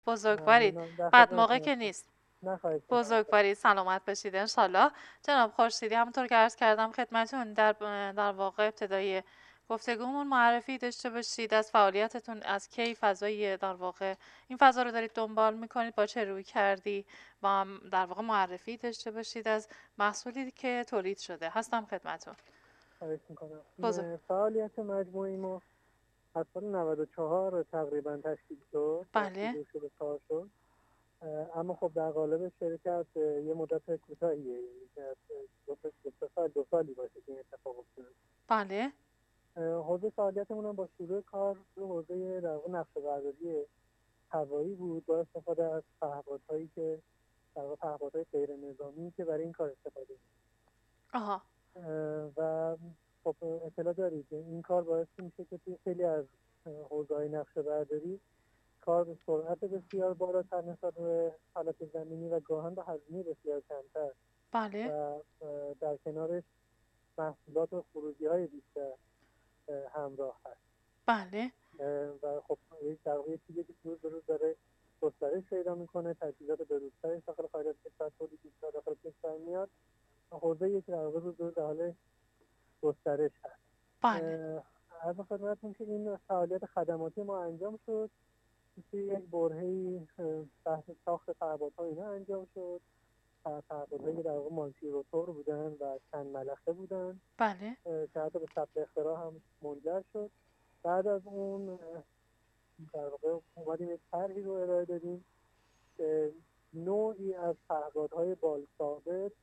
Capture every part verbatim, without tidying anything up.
بزرگوارید. ممنونم، در بعد موقع خدمتتون که هستم. نیست. نخواهید میکنم. بزرگوارید، سلامت باشید انشالله. جناب خورشیدی، همونطور که عرض کردم خدمتون، در در واقع ابتدای گفتگومون معرفی داشته باشید از فعالیتتون، از کی فضای در واقع این فضا رو دارید دنبال میکنید، با چه روی کردی، و هم در واقع معرفی داشته باشید از محصولی که تولید شده. هستم خدمتون. خواهش میکنم. بزرگ فعالیت مجموعی ما از سال نود و چهار تقریبا تشکیل شد و بله. شروع شد و کار شد. اما خب در قالب شرکت یه مدت کوتاهیه، یعنی که از دو تا- دو تا سال دو سالی باشه که این اتفاق افتاد. بله. حوزه فعالیتمون هم با شروع کار تو حوزه در واقع نقشه برداری هوایی بود، با استفاده از پهپادهایی که در واقع پهپادهای غیر نظامی که برای این کار استفاده می‌شه. آها. و خب اطلاع دارید این کار باعث میشه که توی خیلی از حوزه‌های نقشه برداری کار به سرعت بسیار بالاتر نسبت به حالت زمینی و گاهن به هزینه بسیار کمتر بله. و در کنارش محصولات و خروجی‌های بیشتر همراه هست. بله. و خب در واقع چیزی که روز به روز داره گسترش پیدا میکنه، تجهیزات به‌روزترش داخل خارج از کشور تولید میشه، داخل کشور میاد. حوزه‌ای که در واقع روز به روز در حال گسترش هست. بله. از خدمتتون که این فعالیت خدماتی ما انجام شد، توی یک برهه‌ای بحث ساخت پهپادها اینا انجام شد. پهپادهایی در واقع مالتی روتور بودن و چند ملخه بودن بله. که حتی به ثبت اختراع هم منجر شد. بعد از اون در واقع اومدیم یک طرحی رو ارائه دادیم که نوعی از پهپادهای بال ثابت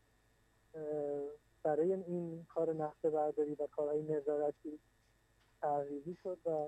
برای این کار نقشه برداری و کارهای نظارتی طراحی شد و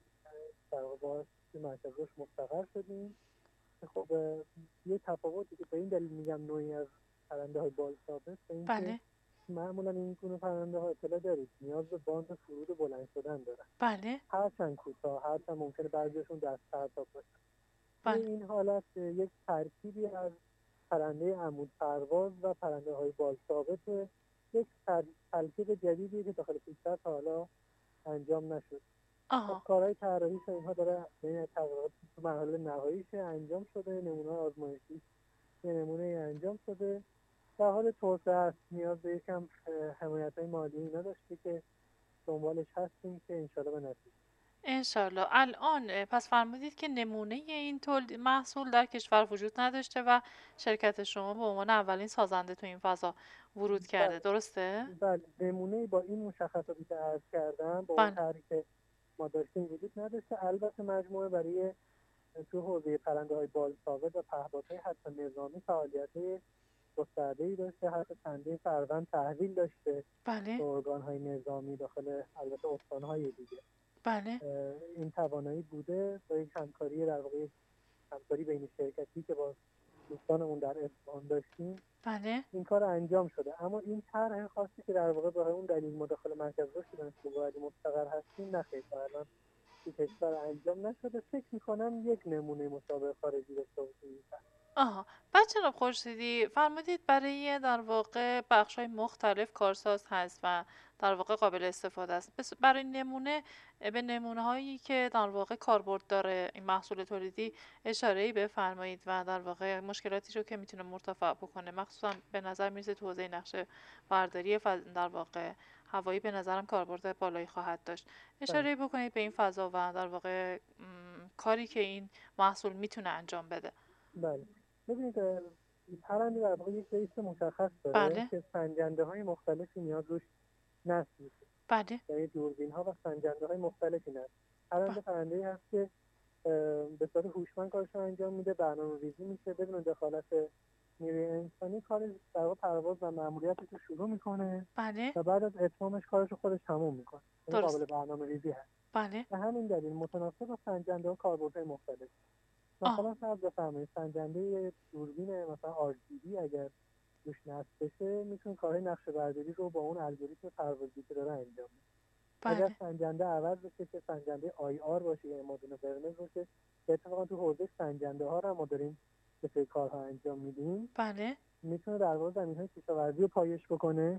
در واقع توی مرکز رشد مستقر شدیم. خب یه تفاوتی که به این دلیل میگم نوعی از پرنده های بال ثابت، به این که بله. معمولا این گونه پرنده ها اطلاع دارید نیاز به باند فرود و بلند شدن دارن، بله. هرچند کوتاه، هرچند ممکنه بعضیشون دست پرتاب باشن. توی بله. این حالت یک ترکیبی از پرنده عمود پرواز و پرنده های بال ثابت، یک ترکیب جدیدی که داخل کشور تا حالا انجام نشد. خب آها. کارهای طراحیش و اینها داره این تغییرات تو مرحله نهاییش انجام شده، نمونه آزمایشی یه نمونه انجام شده، در حال توسعه است. نیاز به یکم حمایت های مالی اینا داشته که دنبالش هستیم که انشالله به نتیجه. انشالله. الان پس فرمودید که نمونه این تولید محصول در کشور وجود نداشته و شرکت شما به عنوان اولین سازنده تو این فضا ورود کرده، بله درسته؟ بله نمونه با این مشخصاتی که عرض کردم با اون بله. طرحی که ما داشتیم وجود نداشته. البته مجموعه برای تو حوزه پرنده های بال ثابت و پهپادهای حتی نظامی فعالیت گسترده‌ای داشته، حتی چندین فروند تحویل داشته بله. به ارگان‌های نظامی داخل البته استان‌های دیگه. بله. این توانایی بوده با یک همکاری در واقع همکاری بین شرکتی که با دوستانمون در اصفهان داشتیم بله. این کار انجام شده. اما این طرح خاصی که در واقع به اون دلیل ما داخل مرکز رشد دانشگاه مستقر هستیم نخیر تا الان تو کشور انجام نشده. فکر می‌کنم یک نمونه مشابه خارجی داشته باشیم. آها. بعد جناب خورشیدی فرمودید برای در واقع بخش‌های مختلف کارساز هست و در واقع قابل استفاده است. بس برای نمونه به نمونه هایی که در واقع کاربرد داره این محصول تولیدی اشاره‌ای بفرمایید و در واقع مشکلاتی رو که میتونه مرتفع بکنه، مخصوصا به نظر میرسه تو حوزه نقشه برداری فض- در واقع هوایی به نظرم کاربرد بالایی خواهد داشت. بله اشاره بکنید به این فضا و در واقع م، کاری که این محصول میتونه انجام بده. بله ببینید پرنده در واقع یک بیس مشخص داره بله. که سنجنده های مختلفی نیاز روش نصب میشه، بله. یعنی دوربین ها و سنجنده های مختلفی نصب. پرنده بله. پرنده ای هست که به صورت هوشمند کارش رو انجام میده، برنامه ریزی میشه بدون دخالت نیروی انسانی، کار در واقع پرواز و مأموریتش رو شروع میکنه بله. و بعد از اتمامش کارش رو خودش تموم میکنه، این درست. قابل برنامه ریزی هست. بله. به همین دلیل متناسب با سنجنده ها کاربردهای مختلف. آه. مثلا فرض بفرمایید سنجنده دوربین مثلا آر جی بی اگر روش نصب بشه میتونه کارهای نقشه برداری رو با اون الگوریتم پروازی که داره انجام بده. اگر بله. سنجنده عوض بشه که سنجنده آی آر باشه یعنی مادون قرمز باشه که اتفاقا تو حوزه سنجنده ها رو ما داریم به سری کارها انجام میدیم، بله. میتونه در واقع زمین‌های کشاورزی رو پایش بکنه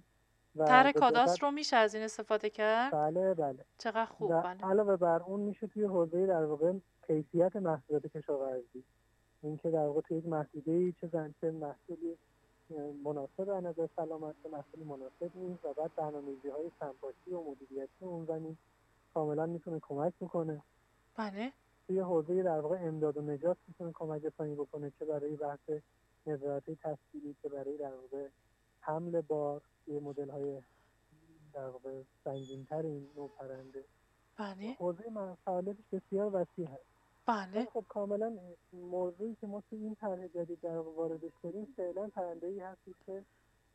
و طرح به دقت. کاداستر رو میشه از این استفاده کرد؟ بله بله چقدر خوب. و بله. علاوه بر اون میشه توی حوزه در واقع کیفیت محصولات کشاورزی اینکه در واقع توی یک محدوده‌ای چه زن چه محصولی مناسب از نظر سلامت، چه محصولی مناسب نیست، و بعد برنامه‌ریزی‌های سمپاشی و مدیریتی اون زمین کاملا میتونه کمک بکنه. بله توی حوزه در واقع امداد و نجات میتونه کمک رسانی بکنه، چه برای بحث نظارت تصویری، چه برای در واقع حمل بار توی مدل‌های در واقع سنگین‌تر این نوع پرنده. بله حوزه فعالیتش بسیار وسیع هست. ولی بله خب کاملا موضوعی که ما تو این طرح جدید در واقع واردش کردیم فعلا پرنده‌ای هستی که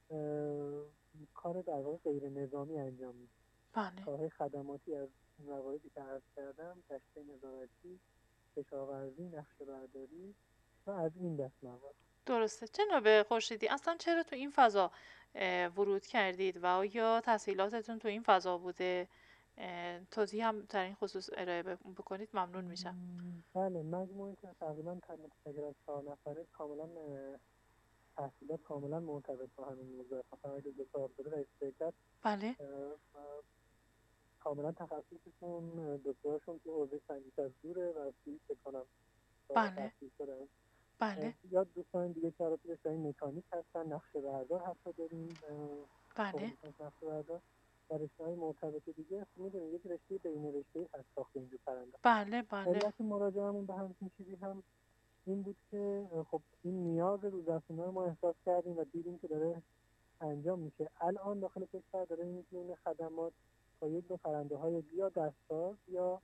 کار در واقع غیر نظامی انجام میده. بله کارهای خدماتی از مواردی که عرض کردم، گشت نظارتی، کشاورزی، نقشه برداری و از این دست موارد. درسته. جناب خورشیدی، اصلا چرا تو این فضا اه، ورود کردید و آیا تسهیلاتتون تو این فضا بوده؟ اه، توضیح هم در این خصوص ارائه ب- بکنید ممنون میشم. بله، مجموعی که تقریبا متشکل از چهار نفره کاملا اه، تحصیلات کاملا مرتبط با همین موضوع، مثلا اگه دو سال بوده رئیس شرکت بله اه، کاملا تخصصشون دکتراشون تو حوزه سنجش از دوره و فیزیک فکر کنم فارغ بله التحصیل شدن. بله یا دوستان دیگه که البته رشته‌های مکانیک هستن، نقشه بردار حتی داریم، فوق بله لیسانس نقشه بردار، و رشته‌های مرتبط دیگه میدونید یک رشته بین رشته‌ای هست ساخت اینجور پرنده. بله بله علت مراجعه‌مون به همچین چیزی هم این بود که خب این نیاز روزافزونی رو ما احساس کردیم و دیدیم که داره انجام میشه. الان داخل کشور داره این گونه خدمات با یک دو پرنده های یا دستساز یا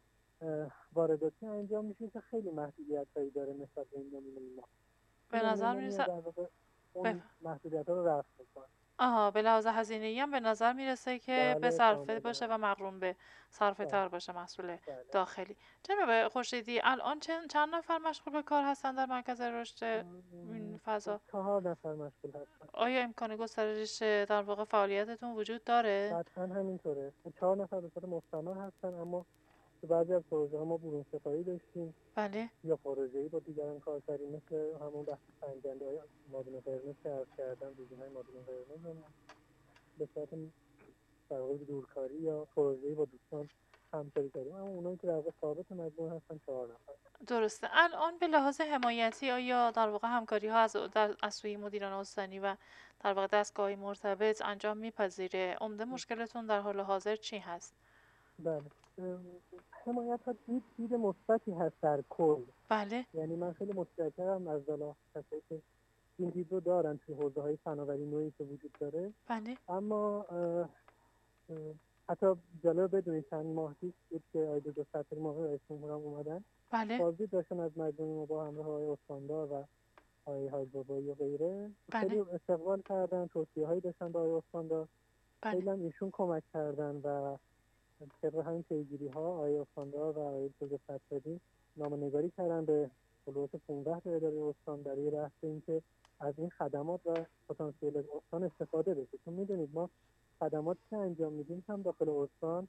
وارداتی انجام میشه که خیلی محدودیت هایی داره نسبت به این نمونه ما. به این نمونه نظر ما میاد میرسه در واقع بف... اون محدودیت ها رو رفع میکنه. آها، به لحاظ هزینه‌ای هم به نظر میرسه که به بله صرفه کاملا. باشه و مقرون به صرفه بله تر باشه محصول بله. داخلی. جناب خورشیدی، الان چند چند نفر مشغول به کار هستن در مرکز رشد این فضا؟ چهار نفر مشغول هستن. آیا امکان گسترش در واقع فعالیتتون وجود داره؟ قطعا همینطوره. چهار نفر به صورت مستمر هستن، اما تو بعضی از پروژه ها ما برون ستایی داشتیم بله یا پروژه‌ای با دیگران کار کردیم، مثل همون بحث سنجنده های مادون قرمز که عرض کردم، دوربین های مادون قرمز به صورت در واقع دورکاری یا پروژه‌ای با دوستان همکاری کردیم. اما اونایی که در واقع ثابت مجموعه هستن چهار نفر. درسته. الان به لحاظ حمایتی آیا در واقع همکاری ها از, در- از سوی مدیران استانی و در واقع دستگاهی مرتبط انجام میپذیره؟ عمده مشکلتون در حال حاضر چی هست؟ بله، ام، حمایت ها دید دید مثبتی هست در کل. بله یعنی من خیلی متشکرم از حالا کسایی که این دید رو دارن توی حوزه های فناوری نوعی که وجود داره. بله اما اه، اه، حتی جالب بدونید چند ماه پیش بود که آیده دو سطری موقع رئیس جمهورم اومدن بله بازدید داشتن از مجموعه ما با همراه آقای استاندار و آقای حاج بابایی و غیره. خیلی بله استقبال کردن، توصیه هایی داشتن با آقای استاندار، بله خیلی هم ایشون کمک کردن و طبق همین پیگیری ها آقای استاندار و آقای پروژه فتحی نامه‌نگاری کردن به خلوص پانزده تا اداره استان برای بحث اینکه از این خدمات و پتانسیل استان استفاده بشه. چون میدونید ما خدماتی که انجام میدیم هم داخل استان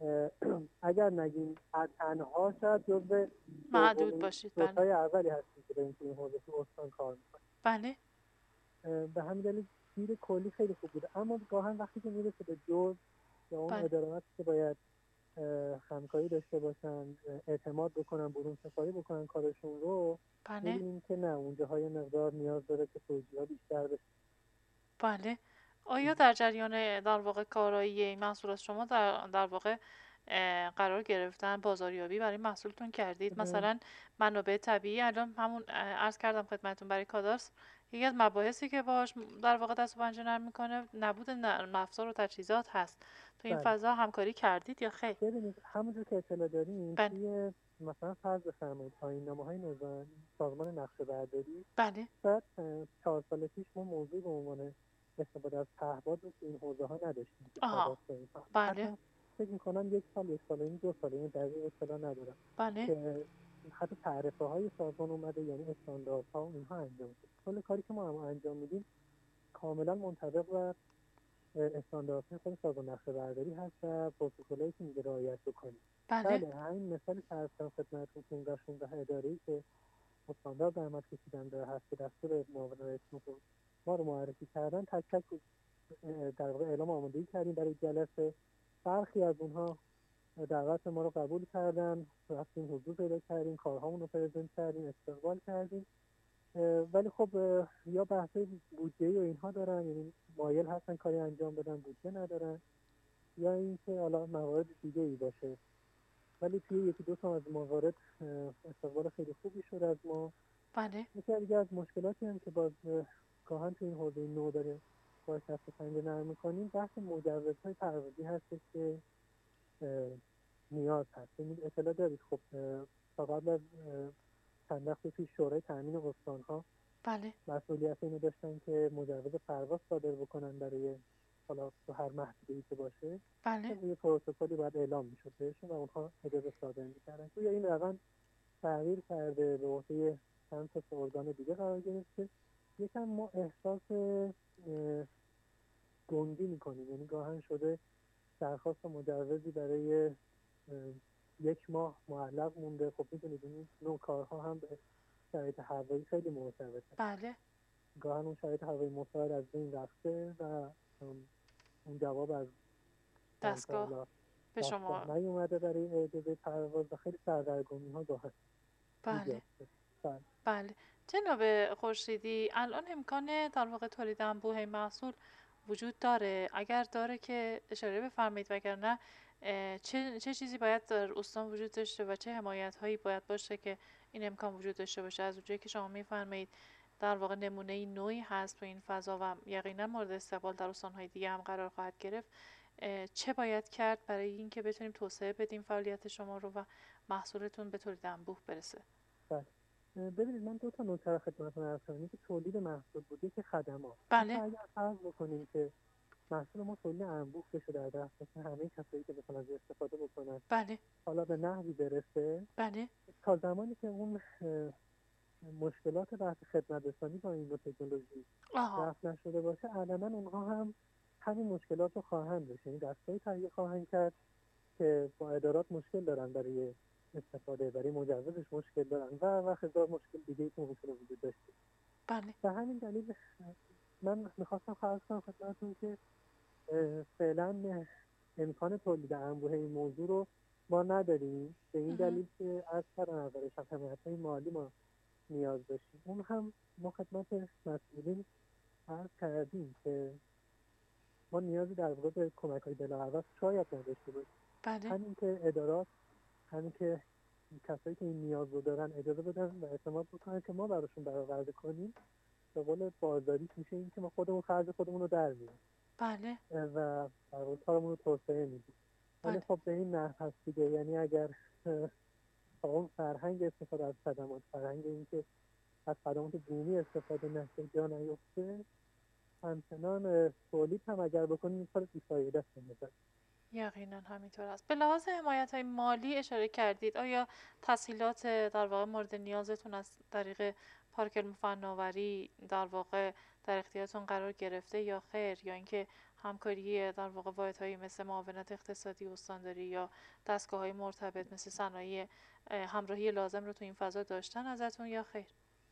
اگر نگیم تنها شاید جزو معدود دومین باشید. بله دوتای اولی هستیم که داریم توی این حوزه تو استان کار میکنیم. بله به همین دلیل دید کلی خیلی خوب بوده. اما گاهن وقتی که میرسه به جز یا اون بله ادارات که باید همکاری داشته باشن، اعتماد بکنن، برون سپاری بکنن کارشون رو، بله می‌بینیم که نه، اونجاها یه مقدار نیاز داره که توجیه‌ها بیشتر بشه. بله آیا در جریان در واقع کارایی این محصولات شما در در واقع اه، قرار گرفتن بازاریابی برای محصولتون کردید؟ مثلا منابع طبیعی، الان همون اه، عرض کردم خدمتتون برای کاداستر یکی از مباحثی که باش در واقع دست و پنجه نرم میکنه نبود نرم افزار و تجهیزات هست. تو این بله، فضا همکاری کردید یا خیر؟ ببینید همونجور که اطلاع داریم بله توی مثلا فرض بفرمایید آیین‌نامه‌های نظام سازمان نقشه برداری، بله شاید چهار سال پیش ما موضوعی به عنوان استفاده از پهباد رو تو این حوزه ها نداشتیم که آها کاداستر اینها. بله حتی فکر می‌کنم یک سال یک سال این دو سال این دقیق اطلاع ندارم بله که حتی تعرفه های سازمان اومده، یعنی استانداردها و اینها انجام شد. کل کاری که ما هم انجام میدیم کاملا منطبق و استانداردهای خود سازمان نقشه برداری هست و پروتکلایی که میگه رعایت بکنیم. بله بله، همین مثالی که عرض کردم خدمتتون پانزده شانزده اداره‌ای که استاندارد زحمت کشیدن به هفته دستور معاون رئیس جمهور ما رو معرفی کردن، تک تک در واقع اعلام آمادگی کردیم برای جلسه. برخی از اونها دعوت ما رو قبول کردن، رفتیم حضور پیدا کردیم، کارهامون رو پرزنت کردیم، استقبال کردیم. ولی خب یا بحث بودجه‌ای و اینها دارن، یعنی مایل هستن کاری انجام بدن، بودجه ندارن، یا اینکه حالا موارد دیگه ای باشه. ولی توی یکی دو تا از موارد استقبال خیلی خوبی شد از ما. بله یکی دیگه از مشکلاتی هم که باز گاهن توی این حوزه نو داره باید دست پنجه نرم می‌کنیم، بحث مجوزهای پروازی هستش که نیاز هست. این اطلاع دارید خب تا قبل از چند وقت پیش شورای تامین استان‌ها بله مسئولیت اینو داشتن که مجوز پرواز صادر بکنن برای حالا تو هر محدوده‌ای که باشه. بله یه پروتکلی باید اعلام میشد بهشون و اونها اجازه صادر میکردن. توی این روند تغییر کرده، به عهده چند تا ارگان دیگه قرار گرفته. یکم ما احساس گنگی میکنیم، یعنی گاهن شده درخواست مجوزی برای یک ماه معلق مونده. خب میدونید این نوع کارها هم به شرایط هوایی خیلی مرتبطه. بله گاهن اون شرایط هوایی مساعد از بین رفته و اون جواب از دستگاه به شما نیومده برای اجازه پرواز و خیلی سردرگمی ها گاهن بله بله. بله جناب خورشیدی، الان امکان در واقع تولید انبوه محصول وجود داره؟ اگر داره که اشاره بفرمایید، وگرنه چه چه چیزی باید در استان وجود داشته و چه حمایت هایی باید باشه که این امکان وجود داشته باشه؟ از اونجایی که شما میفرمایید در واقع نمونه نوعی هست تو این فضا و یقینا مورد استقبال در استان‌های دیگه هم قرار خواهد گرفت، چه باید کرد برای اینکه بتونیم توسعه بدیم فعالیت شما رو و محصولتون به تولید انبوه برسه؟ بله. ببینید من دو تا نکته رو خدمتتون عرض کنم که تولید محصول بوده که خدمات. بله اگر فرض بکنیم که محصول ما تولید انبوه بشه در دسترس همه کسایی که بخوان از استفاده بکنن، بله حالا به نحوی برسه، بله تا زمانی که اون مشکلات بحث خدمت رسانی با این نوع تکنولوژی رفع نشده باشه، علنا اونها هم همین مشکلات رو خواهند داشت. یعنی دستگاهی تهیه خواهند کرد که با ادارات مشکل دارن برای استفاده، برای مجوزش مشکل دارن و و هزار مشکل دیگه که ممکنه وجود داشته. بله به همین دلیل من میخواستم خواهش کنم خدمتتون که فعلا امکان تولید انبوه این موضوع رو ما نداریم، به این دلیل که از کردن اولش هم حمایت‌های مالی ما نیاز داشتیم. اون هم ما خدمت مسئولین عرض کردیم که ما نیازی در واقع به کمک‌های بلاعوض شاید نداشته باشیم. بله همین که ادارات، همین که کسایی که این نیاز رو دارن اجازه بدن و اعتماد بکنن که ما براشون برآورده کنیم، به قول بازاریش میشه این که ما خودمون خرج خودمون رو در میاریم. بله و در واقع کارمون رو توسعه میدیم. ولی بله خب به این نحو هست دیگه، یعنی اگر اون فرهنگ استفاده از خدمات، فرهنگ این که از خدمات بومی استفاده نشه جا نیفته، همچنان تولید هم اگر بکنیم این کار بی‌فایده است. یقینا همینطور است. به لحاظ حمایت های مالی اشاره کردید، آیا تسهیلات در واقع مورد نیازتون از طریق پارک علم فناوری در واقع در اختیارتون قرار گرفته یا خیر، یا اینکه همکاری در واقع واحدهایی مثل معاونت اقتصادی استانداری یا دستگاه های مرتبط مثل صنایع همراهی لازم رو تو این فضا داشتن ازتون یا خیر؟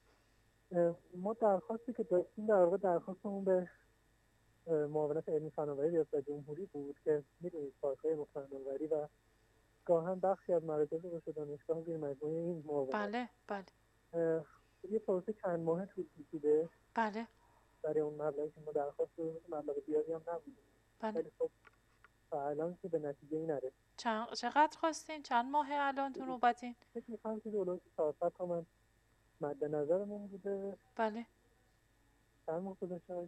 ما درخواستی که داشتیم در واقع درخواستمون به معاونت علمی فناوری ریاست جمهوری بود که میدونید پارک‌های فناوری و گاهن بخشی از مراکز رشد دانشگاه زیر مجموعه این معاونت. بله بله یه پروسه چند ماه طول کشیده. بله برای اون مبلغی که ما درخواست مبلغ زیادی هم نبود. بله ولی خب تا الان که به نتیجه ای نرسید. چند چقدر خواستین؟ چند ماه الان تو نوبتین؟ فکر می‌کنم که دولت چهارصد تومن مد نظرمون بوده. بله چند ماه گذشته های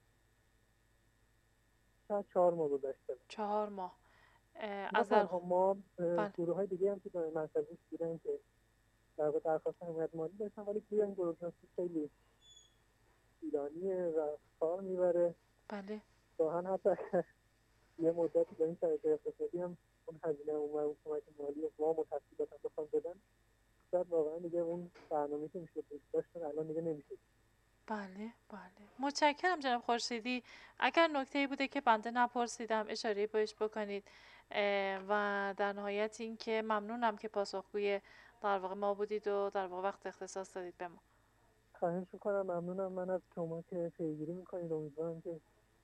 شاید چهار ماه گذشته. چهار ماه. ما از در تنها ما بله گروه های دیگه هم که در مرکزی بودن که در واقع درخواست حمایت مالی داشتن، ولی توی این بروکراسی خیلی طولانیه و کار میبره. بله گاهن حتی یه مدتی با این شرایط اقتصادی هم اون هزینه اون اون کمک مالی و وام و تسهیلات هم بخوام بدن، شاید واقعا دیگه اون برنامه‌ای که میشد دوست داشتن الان دیگه نمیشه. بله بله متشکرم جناب خورشیدی. اگر نکته‌ای بوده که بنده نپرسیدم اشاره بهش بکنید و در نهایت این که ممنونم که پاسخگوی در واقع ما بودید و در واقع وقت اختصاص دادید به ما. خواهش میکنم. ممنونم من از شما که پیگیری میکنید. امیدوارم که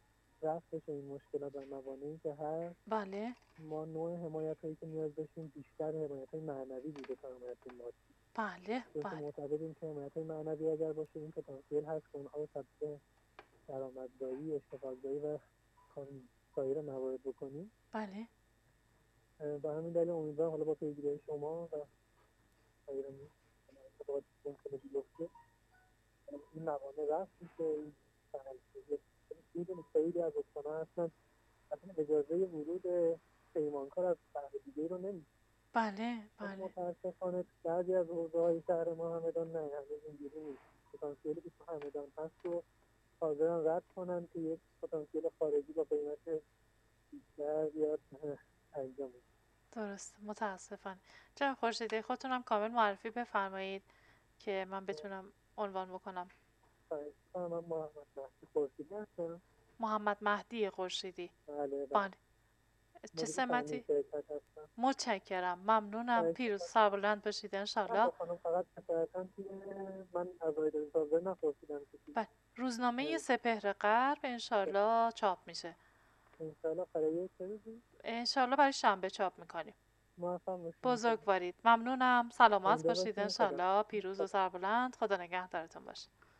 رفع بشه این مشکلات و موانعی که هست. بله ما نوع حمایت هایی که نیاز داشتیم بیشتر حمایت های معنوی بوده تا حمایت های مادی. بله چون بله معتقدیم که حمایت های معنوی اگر باشه این پتانسیل هست که اونها رو تبدیل درآمدزایی، اشتغالزایی و سایر موارد بکنیم. بله به همین دلیل امیدوارم حالا با پیگیری شما و سایر اتفاقاتی که ممکنه بیفته این موانع رفع میشه. این سهل‌سازی میدونید خیلی از استان‌ها هستن اصلا اجازه ورود پیمانکار از شهر دیگه رو نمیدن. بله اما بله متاسفانه بعضی از حوزه‌های شهر ما همدان نه هنوز اینجوری نیست. پتانسیلی که تو همدان هست رو حاضرن رد کنن که یک پتانسیل خارجی با قیمت بیشتر بیاد انجام بشه. درست متاسفانه. جناب خورشیدی خودتونم کامل معرفی بفرمایید که من بتونم عنوان بکنم. خواهش می‌کنم. من محمد مهدی خورشیدی هستم. محمد مهدی خورشیدی. بله بله. بله چه مدیر تامین سمتی؟ شرکت هستم. متشکرم ممنونم خواهش پیروز و می‌کنم. سربلند باشید من انشالله. با خانم فقط نصیحتاً که من از آقای دکتر نپرسیدم که بله روزنامه اه، سپهر غرب انشالله چاپ میشه. انشاءالله برای یک روزی انشالله برای شنبه چاپ میکنیم. موفق باشید انشاءالله. بزرگوارید ممنونم سلامت زنده باشید باشین. خدا انشالله پیروز و سربلند. خدا نگهدارتون باشه.